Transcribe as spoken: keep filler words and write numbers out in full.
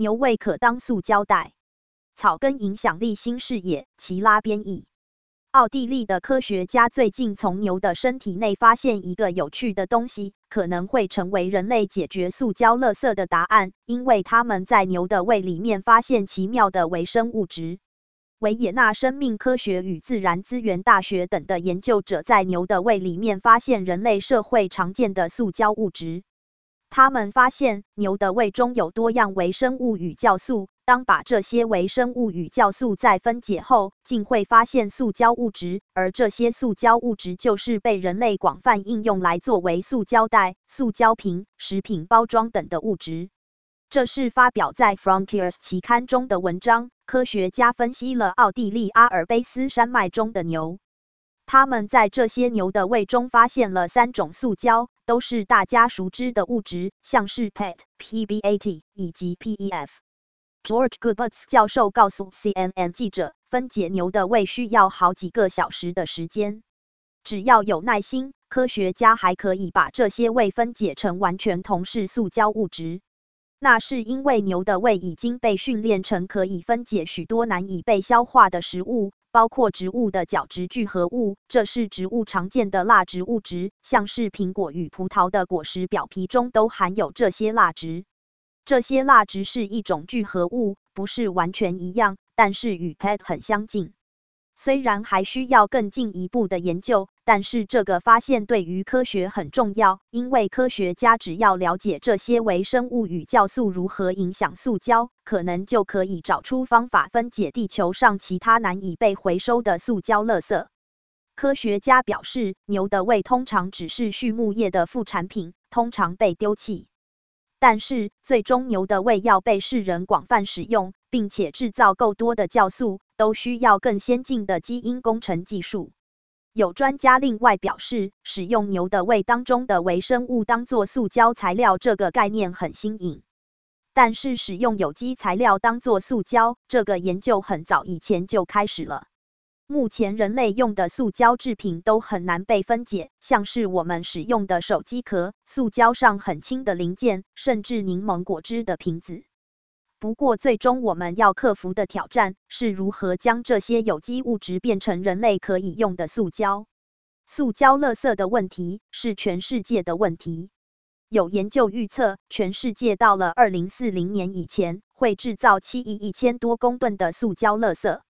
牛胃可当塑胶袋。草根影响力新视野，齐拉编译。奥地利的科学家最近从牛的身体内发现一个有趣的东西，可能会成为人类解决塑胶垃圾的答案，因为他们在牛的胃里面发现奇妙的微生物质。维也纳生命科学与自然资源大学等的研究者在牛的胃里面发现人类社会常见的塑胶物质。他们发现牛的胃中有多样微生物与酵素，当把这些微生物与酵素再分解后，竟会发现塑胶物质，而这些塑胶物质就是被人类广泛应用来作为塑胶袋、塑胶瓶、食品包装等的物质。这是发表在 Frontiers 期刊中的文章，科学家分析了奥地利阿尔卑斯山脉中的牛。他们在这些牛的胃中发现了三种塑胶，都是大家熟知的物质，像是 P E T、P B A T 以及 P E F。George Goodbutz 教授告诉 C N N 记者，分解牛的胃需要好几个小时的时间。只要有耐心，科学家还可以把这些胃分解成完全同是塑胶物质。那是因为牛的胃已经被训练成可以分解许多难以被消化的食物，包括植物的角质聚合物，这是植物常见的蜡质物质，像是苹果与葡萄的果实表皮中都含有这些蜡质。这些蜡质是一种聚合物，不是完全一样，但是与 P E T 很相近。虽然还需要更进一步的研究，但是这个发现对于科学很重要，因为科学家只要了解这些微生物与酵素如何影响塑胶，可能就可以找出方法分解地球上其他难以被回收的塑胶垃圾。科学家表示，牛的胃通常只是畜牧业的副产品，通常被丢弃。但是，最终牛的胃要被世人广泛使用，并且制造够多的酵素，都需要更先进的基因工程技术。有专家另外表示，使用牛的胃当中的微生物当作塑胶材料这个概念很新颖。但是使用有机材料当作塑胶，这个研究很早以前就开始了。目前人类用的塑胶制品都很难被分解，像是我们使用的手机壳、塑胶上很轻的零件，甚至柠檬果汁的瓶子。不过最终我们要克服的挑战是如何将这些有机物质变成人类可以用的塑胶。塑胶垃圾的问题是全世界的问题。有研究预测，全世界到了二零四零年以前会制造七亿一千多公吨的塑胶垃圾。